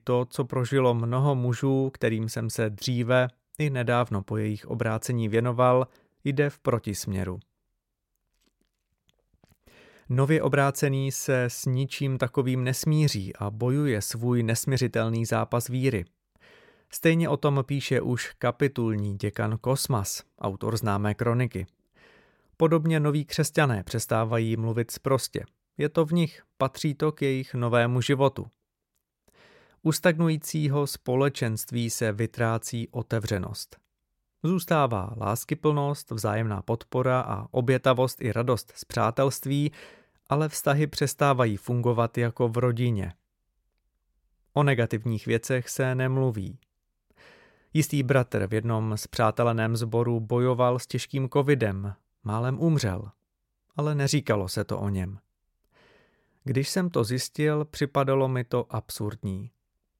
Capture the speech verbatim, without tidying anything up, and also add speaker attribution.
Speaker 1: To, co prožilo mnoho mužů, kterým jsem se dříve i nedávno po jejich obrácení věnoval, jde v protisměru. Nově obrácený se s ničím takovým nesmíří a bojuje svůj nesmiřitelný zápas víry. Stejně o tom píše už kapitulní děkan Kosmas, autor známé kroniky. Podobně noví křesťané přestávají mluvit sprostě. Je to v nich, patří to k jejich novému životu. U stagnujícího společenství se vytrácí otevřenost. Zůstává láskyplnost, vzájemná podpora a obětavost i radost z přátelství, ale vztahy přestávají fungovat jako v rodině. O negativních věcech se nemluví. Jistý bratr v jednom spřáteleném sboru bojoval s těžkým covidem, málem umřel, ale neříkalo se to o něm. Když jsem to zjistil, připadalo mi to absurdní.